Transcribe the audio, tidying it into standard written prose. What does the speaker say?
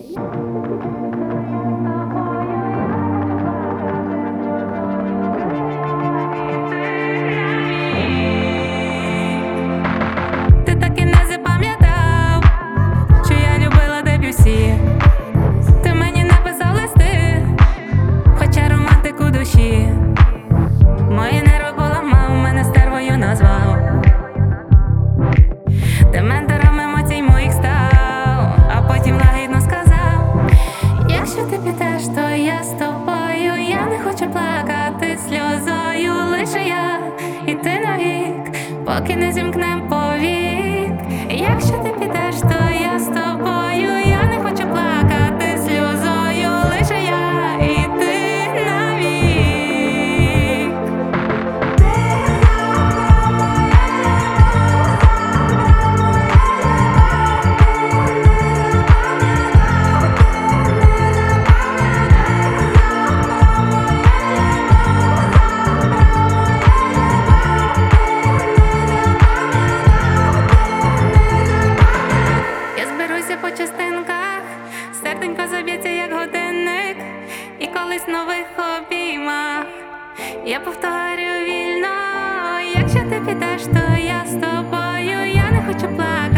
Ти так і не запам'ятав, що я любила Дебюсі. Ти мені написав листи, хоча романтику душі. Мої нерви поламав, мене стервою назвав. Ти ментором емоцій моїх став, а потім лагідно сказав: якщо ти підеш, то я з тобою. Я не хочу плакати сльозою, лише я і ти навік, поки не зімкнем повік. Якщо ти підеш, то я з тобою. Я не хочу плакати сльозою, лише я і ти навік. Я зберуся по частинках, серденько заб'ється, як годинник, і колись в нових обіймах я повторю вільно: якщо ти підеш, то я з тобою. Я не хочу плакати